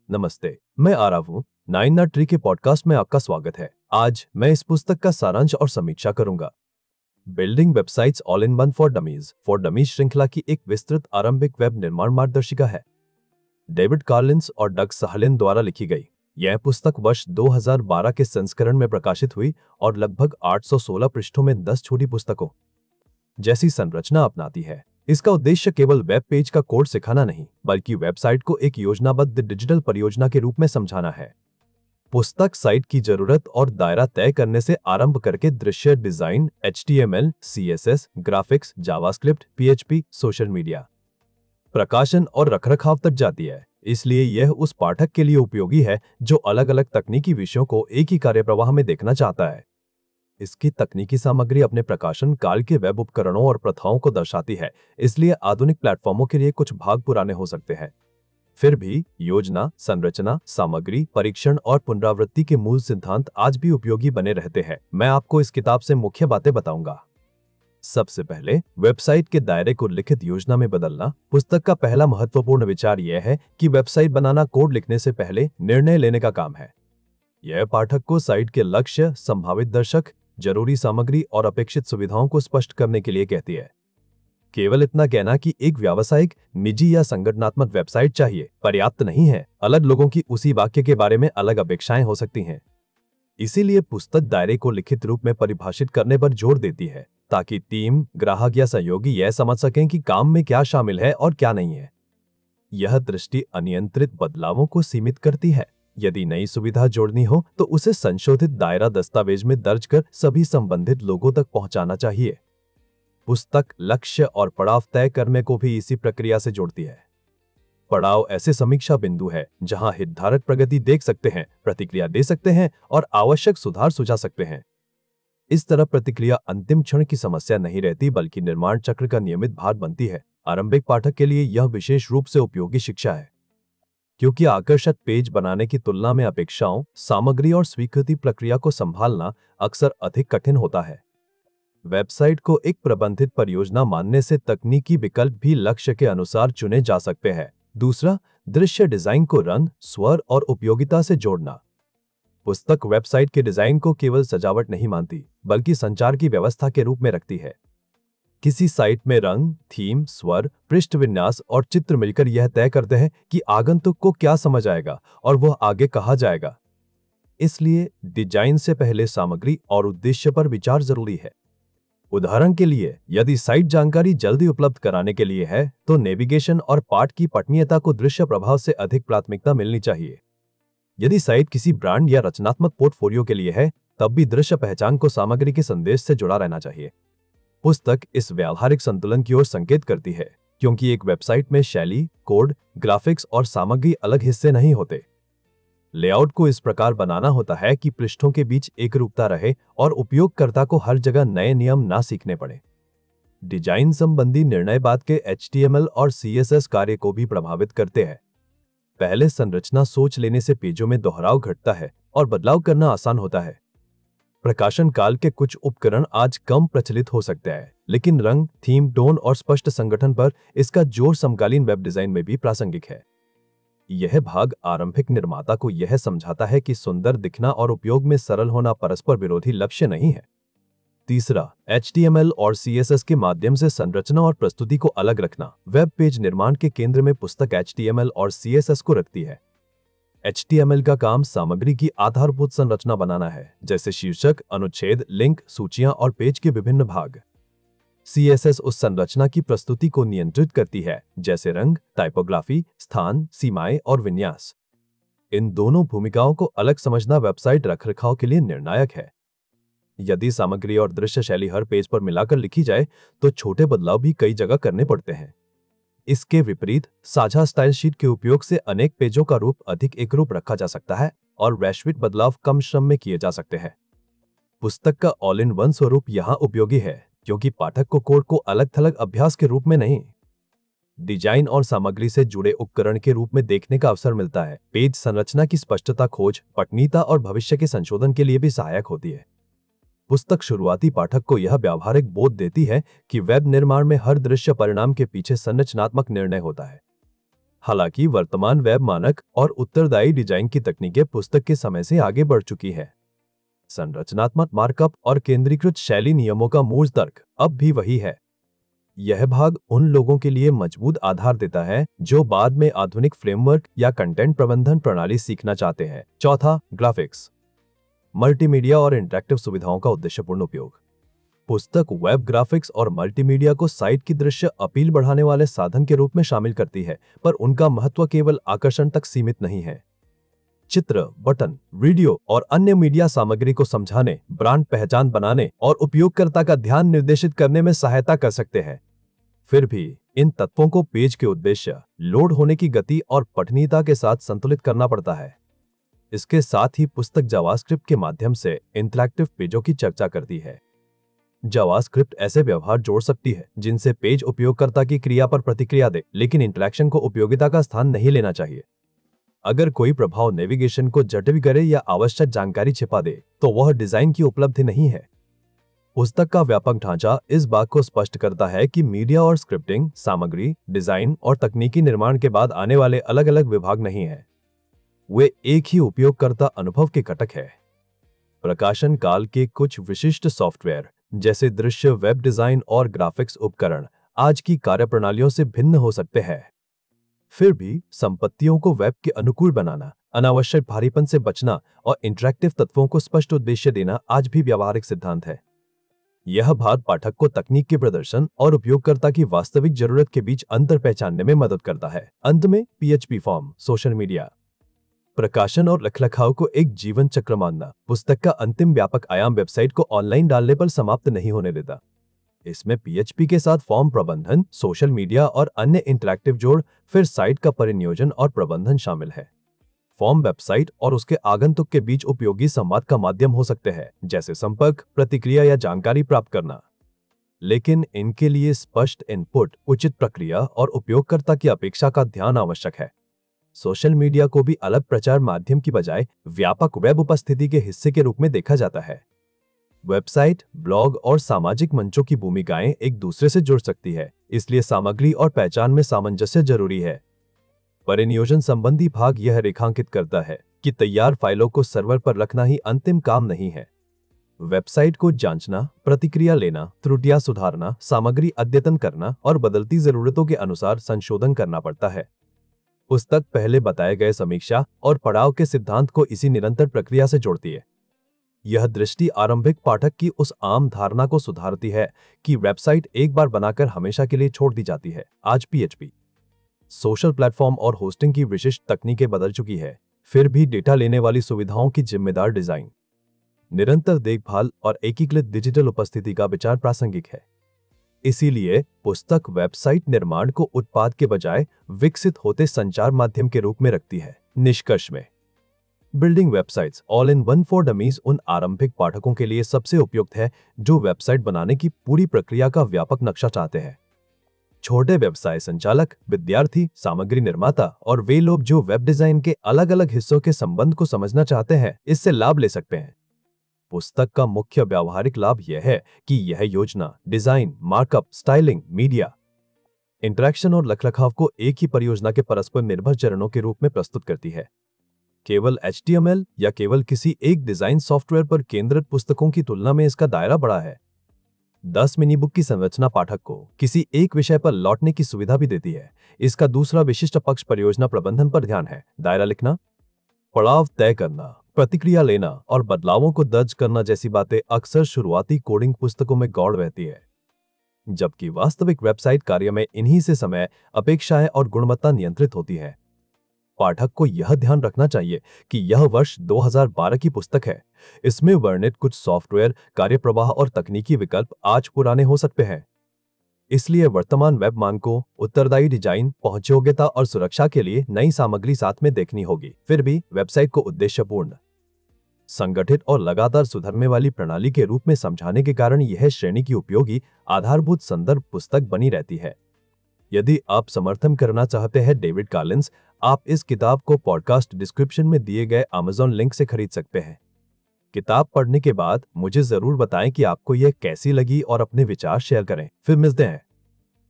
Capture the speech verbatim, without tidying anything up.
नमस्ते, मैं आरव हूँ। नाइन नॉट ट्री के पॉडकास्ट में आपका स्वागत है। आज मैं इस पुस्तक का सारांश और समीक्षा करूंगा। Building websites all in one for dummies for dummies श्रृंखला की एक विस्तृत आरंभिक वेब निर्माण मार्गदर्शिका है। डेविड कार्लिंस और डग सहलिन द्वारा लिखी गई यह पुस्तक वर्ष दो हज़ार बारह के संस्करण में प्रकाशित हुई और लगभग आठ सौ सोलह पृष्ठों में दस छोटी पुस्तकों जैसी संरचना अपनाती है। इसका उद्देश्य केवल वेब पेज का कोड सिखाना नहीं, बल्कि वेबसाइट को एक योजनाबद्ध डिजिटल परियोजना के रूप में समझाना है। पुस्तक साइट की जरूरत और दायरा तय करने से आरंभ करके दृश्य design, H T M L, C S S, graphics, JavaScript, P H P, social media, प्रकाशन और रखरखाव तक जाती है। इसलिए यह उस पाठक के लिए उपयोगी है जो अलग अलग तकनीकी विषयों को एक ही कार्यप्रवाह में देखना चाहता है। इसकी तकनीकी सामग्री अपने प्रकाशन काल के वेब उपकरणों और प्रथाओं को दर्शाती है, इसलिए आधुनिक प्लेटफॉर्मों के लिए कुछ भाग पुराने हो सकते हैं। फिर भी योजना, संरचना, सामग्री, परीक्षण और पुनरावृत्ति के मूल सिद्धांत आज भी उपयोगी बने रहते हैं। मैं आपको इस किताब से मुख्य बातें बताऊंगा। सबसे पहले, वेबसाइट के दायरे को लिखित योजना में बदलना। पुस्तक का पहला महत्वपूर्ण विचार यह है कि वेबसाइट बनाना कोड लिखने से पहले निर्णय लेने का काम है। यह पाठक को साइट के लक्ष्य, संभावित दर्शक, जरूरी सामग्री और अपेक्षित सुविधाओं को स्पष्ट करने के लिए कहती है। केवल इतना कहना कि एक व्यावसायिक, निजी या संगठनात्मक वेबसाइट चाहिए पर्याप्त नहीं है। अलग लोगों की उसी वाक्य के बारे में अलग अपेक्षाएं हो सकती हैं। इसीलिए पुस्तक दायरे को लिखित रूप में परिभाषित करने पर जोर देती है, ताकि टीम, ग्राहक या सहयोगी यह समझ सकें कि काम में क्या शामिल है और क्या नहीं है। यह दृष्टि अनियंत्रित बदलावों को सीमित करती है। यदि नई सुविधा जोड़नी हो तो उसे संशोधित दायरा दस्तावेज में दर्ज कर सभी संबंधित लोगों तक पहुंचाना चाहिए। पुस्तक लक्ष्य और पड़ाव तय करने को भी इसी प्रक्रिया से जोड़ती है। पड़ाव ऐसे समीक्षा बिंदु है जहां हितधारक प्रगति देख सकते हैं, प्रतिक्रिया दे सकते हैं और आवश्यक सुधार सुझा सकते हैं। इस तरह प्रतिक्रिया अंतिम क्षण की समस्या नहीं रहती, बल्कि निर्माण चक्र का नियमित भाग बनती है। आरंभिक पाठक के लिए यह विशेष रूप से उपयोगी शिक्षा है, क्योंकि आकर्षक पेज बनाने की तुलना में अपेक्षाओं, सामग्री और स्वीकृति प्रक्रिया को संभालना अक्सर अधिक कठिन होता है। वेबसाइट को एक प्रबंधित परियोजना मानने से तकनीकी विकल्प भी लक्ष्य के अनुसार चुने जा सकते हैं। दूसरा, दृश्य डिजाइन को रंग, स्वर और उपयोगिता से जोड़ना। पुस्तक वेबसाइट के डिजाइन को केवल सजावट नहीं मानती, बल्कि संचार की व्यवस्था के रूप में रखती है। किसी साइट में रंग, थीम, स्वर, पृष्ठ विन्यास और चित्र मिलकर यह तय करते हैं कि आगंतुक को क्या समझ आएगा और वह आगे कहाँ जाएगा। इसलिए डिजाइन से पहले सामग्री और उद्देश्य पर विचार जरूरी है। उदाहरण के लिए, यदि साइट जानकारी जल्दी उपलब्ध कराने के लिए है, तो नेविगेशन और पाठ की पठनीयता को दृश्य प्रभाव से अधिक प्राथमिकता मिलनी चाहिए। यदि साइट किसी ब्रांड या रचनात्मक पोर्टफोलियो के लिए है, तब भी दृश्य पहचान को सामग्री के संदेश से जुड़ा रहना चाहिए। पुस्तक इस व्यावहारिक संतुलन की ओर संकेत करती है, क्योंकि एक वेबसाइट में शैली, कोड, ग्राफिक्स और सामग्री अलग हिस्से नहीं होते। लेआउट को इस प्रकार बनाना होता है कि पृष्ठों के बीच एकरूपता रहे और उपयोगकर्ता को हर जगह नए नियम ना सीखने पड़े। डिजाइन संबंधी निर्णय बाद के एच टी एम एल और सी एस एस कार्य को भी प्रभावित करते हैं। पहले संरचना सोच लेने से पेजों में दोहराव घटता है और बदलाव करना आसान होता है। प्रकाशन काल के कुछ उपकरण आज कम प्रचलित हो सकते हैं, लेकिन रंग, थीम, टोन और स्पष्ट संगठन पर इसका जोर समकालीन वेब डिजाइन में भी प्रासंगिक है। यह भाग आरंभिक निर्माता को यह समझाता है कि सुंदर दिखना और उपयोग में सरल होना परस्पर विरोधी लक्ष्य नहीं है। तीसरा, एच टी एम एल और सी एस एस के माध्यम से संरचना और प्रस्तुति को अलग रखना। वेब पेज निर्माण के केंद्र में पुस्तक एच टी एम एल और सी एस एस को रखती है। एच टी एम एल का काम सामग्री की आधारभूत संरचना बनाना है, जैसे शीर्षक, अनुच्छेद, लिंक, सूचियां और पेज के विभिन्न भाग। सी एस एस उस संरचना की प्रस्तुति को नियंत्रित करती है, जैसे रंग, टाइपोग्राफी, स्थान, सीमाएं और विन्यास। इन दोनों भूमिकाओं को अलग समझना वेबसाइट रखरखाव के लिए निर्णायक है। यदि सामग्री और दृश्य शैली हर पेज पर मिलाकर लिखी जाए, तो छोटे बदलाव भी कई जगह करने पड़ते हैं। इसके विपरीत, साझा स्टाइल शीट के उपयोग से अनेक पेजों का रूप अधिक एकरूप रखा जा सकता है और वैश्विक बदलाव कम श्रम में किए जा सकते हैं। पुस्तक का ऑल इन वन स्वरूप यहाँ उपयोगी है, क्योंकि पाठक को कोड को अलग थलग अभ्यास के रूप में नहीं, डिजाइन और सामग्री से जुड़े उपकरण के रूप में देखने का अवसर मिलता है। पेज संरचना की स्पष्टता, खोज, पठनीयता और भविष्य के संशोधन के लिए भी सहायक होती है। पुस्तक शुरुआती पाठक को यह व्यावहारिक बोध देती है कि वेब निर्माण में हर दृश्य परिणाम के पीछे संरचनात्मक निर्णय होता है। हालांकि वर्तमान वेब मानक और उत्तरदायी डिजाइन की तकनीकें पुस्तक के समय से आगे बढ़ चुकी हैं। संरचनात्मक मार्कअप और केंद्रीकृत शैली नियमों का मूल तर्क अब भी वही है। यह भाग उन लोगों के लिए मजबूत आधार देता है जो बाद में आधुनिक फ्रेमवर्क या कंटेंट प्रबंधन प्रणाली सीखना चाहते हैं। चौथा, ग्राफिक्स, मल्टीमीडिया और इंटरैक्टिव सुविधाओं का उद्देश्यपूर्ण उपयोग। पुस्तक वेब ग्राफिक्स और मल्टीमीडिया को साइट की दृश्य अपील बढ़ाने वाले साधन के रूप में शामिल करती है, पर उनका महत्व केवल आकर्षण तक सीमित नहीं है। चित्र, बटन, वीडियो और अन्य मीडिया सामग्री को समझाने, ब्रांड पहचान बनाने और उपयोगकर्ता का ध्यान निर्देशित करने में सहायता कर सकते हैं। फिर भी इन तत्वों को पेज के उद्देश्य, लोड होने की गति और पठनीयता के साथ संतुलित करना पड़ता है। इसके साथ ही पुस्तक जावास्क्रिप्ट के माध्यम से इंटरैक्टिव पेजों की चर्चा करती है। जावास्क्रिप्ट ऐसे व्यवहार जोड़ सकती है जिनसे पेज उपयोगकर्ता की क्रिया पर प्रतिक्रिया दे, लेकिन इंटरैक्शन को उपयोगिता का स्थान नहीं लेना चाहिए। अगर कोई प्रभाव नेविगेशन को जटिल करे या आवश्यक जानकारी छिपा दे, तो वह डिजाइन की उपलब्धि नहीं है। पुस्तक का व्यापक ढांचा इस बात को स्पष्ट करता है कि मीडिया और स्क्रिप्टिंग, सामग्री, डिजाइन और तकनीकी निर्माण के बाद आने वाले अलग अलग विभाग नहीं हैं। वे एक ही उपयोगकर्ता अनुभव के घटक हैं। प्रकाशन काल के कुछ विशिष्ट सॉफ्टवेयर जैसे दृश्य, वेब डिजाइन और ग्राफिक्स उपकरण आज की कार्यप्रणालियों से भिन्न हो सकते हैं। फिर भी संपत्तियों को वेब के अनुकूल बनाना, अनावश्यक भारीपन से बचना और इंटरैक्टिव तत्वों को स्पष्ट उद्देश्य देना आज भी व्यावहारिक सिद्धांत है। यह भाग पाठक को तकनीक के प्रदर्शन और उपयोगकर्ता की वास्तविक जरूरत के बीच अंतर पहचानने में मदद करता है। अंत में पीएचपी फॉर्म, सोशल मीडिया, प्रकाशन और रखरखाव को एक जीवन चक्र मानना पुस्तक का अंतिम व्यापक आयाम वेबसाइट को ऑनलाइन डालने पर समाप्त नहीं होने देता। इसमें पीएचपी के साथ फॉर्म प्रबंधन, सोशल मीडिया और अन्य इंटरैक्टिव जोड़, फिर साइट का परिनियोजन और प्रबंधन शामिल है। फॉर्म वेबसाइट और उसके आगंतुक के बीच उपयोगी संवाद का माध्यम हो सकते हैं, जैसे संपर्क, प्रतिक्रिया या जानकारी प्राप्त करना। लेकिन इनके लिए स्पष्ट इनपुट, उचित प्रक्रिया और उपयोगकर्ता की अपेक्षा का ध्यान आवश्यक है। सोशल मीडिया को भी अलग प्रचार माध्यम की बजाय व्यापक वेब उपस्थिति के हिस्से के रूप में देखा जाता है। वेबसाइट, ब्लॉग और सामाजिक मंचों की भूमिकाएं एक दूसरे से जुड़ सकती है, इसलिए सामग्री और पहचान में सामंजस्य जरूरी है। परिनियोजन संबंधी भाग यह रेखांकित करता है कि तैयार फाइलों को सर्वर पर रखना ही अंतिम काम नहीं है। वेबसाइट को जांचना, प्रतिक्रिया लेना, त्रुटियां सुधारना, सामग्री अद्यतन करना और बदलती जरूरतों के अनुसार संशोधन करना पड़ता है। पुस्तक पहले बताए गए समीक्षा और पड़ाव के सिद्धांत को इसी निरंतर प्रक्रिया से जोड़ती है। यह दृष्टि आरंभिक पाठक की उस आम धारणा को सुधारती है कि वेबसाइट एक बार बनाकर हमेशा के लिए छोड़ दी जाती है। आज पीएचपी, सोशल प्लेटफॉर्म और होस्टिंग की विशिष्ट तकनीकें बदल चुकी है, फिर भी डेटा लेने वाली सुविधाओं की जिम्मेदार डिजाइन, निरंतर देखभाल और एकीकृत डिजिटल उपस्थिति का विचार प्रासंगिक है। इसीलिए पुस्तक वेबसाइट निर्माण को उत्पाद के बजाय विकसित होते संचार माध्यम के रूप में रखती है। निष्कर्ष में, building websites all in one for dummies उन आरंभिक पाठकों के लिए सबसे उपयुक्त है जो वेबसाइट बनाने की पूरी प्रक्रिया का व्यापक नक्शा चाहते हैं। छोटे व्यवसाय संचालक, विद्यार्थी, सामग्री निर्माता और वे लोग जो वेब डिजाइन के अलग अलग हिस्सों के संबंध को समझना चाहते हैं, इससे लाभ ले सकते हैं। पुस्तक का मुख्य व्यावहारिक लाभ यह है कि यह योजना, design, markup, styling, media, interaction और रखरखाव को एक ही परियोजना के परस्पर निर्भर चरणों के रूप में प्रस्तुत करती है। केवल एच टी एम एल या केवल किसी एक डिजाइन सॉफ्टवेयर पर केंद्रित पुस्तकों की तुलना में इसका दायरा बड़ा है। दस मिनी बुक की संरचना पाठक को किसी एक विषय पर लौटने की सुविधा भी देती है। इसका दूसरा विशिष्ट पक्ष परियोजना प्रबंधन पर ध्यान है। दायरा लिखना, पड़ाव तय करना, प्रतिक्रिया लेना और बदलावों को दर्ज करना जैसी बातें अक्सर शुरुआती कोडिंग पुस्तकों में गौड़ रहती है, जबकि वास्तविक वेबसाइट कार्य में इन्हीं से समय, अपेक्षाएं और गुणवत्ता नियंत्रित होती है। पाठक को यह ध्यान रखना चाहिए कि यह वर्ष दो हज़ार बारह की पुस्तक है। इसमें वर्णित कुछ सॉफ्टवेयर, कार्यप्रवाह और तकनीकी विकल्प आज पुराने हो सकते हैं। इसलिए वर्तमान वेब मानकों, उत्तरदायी डिजाइन, पहुंचयोग्यता और सुरक्षा के लिए नई सामग्री साथ में देखनी होगी। फिर भी वेबसाइट को उद्देश्यपूर्ण, संगठित और लगातार सुधरने वाली प्रणाली के रूप में समझाने के कारण यह श्रेणी की उपयोगी आधारभूत संदर्भ पुस्तक बनी रहती है। यदि आप समर्थन करना चाहते हैं डेविड कॉलिंस, आप इस किताब को पॉडकास्ट डिस्क्रिप्शन में दिए गए अमेज़न लिंक से खरीद सकते हैं। किताब पढ़ने के बाद मुझे जरूर बताएं कि आपको यह कैसी लगी और अपने विचार शेयर करें। फिर मिलते हैं।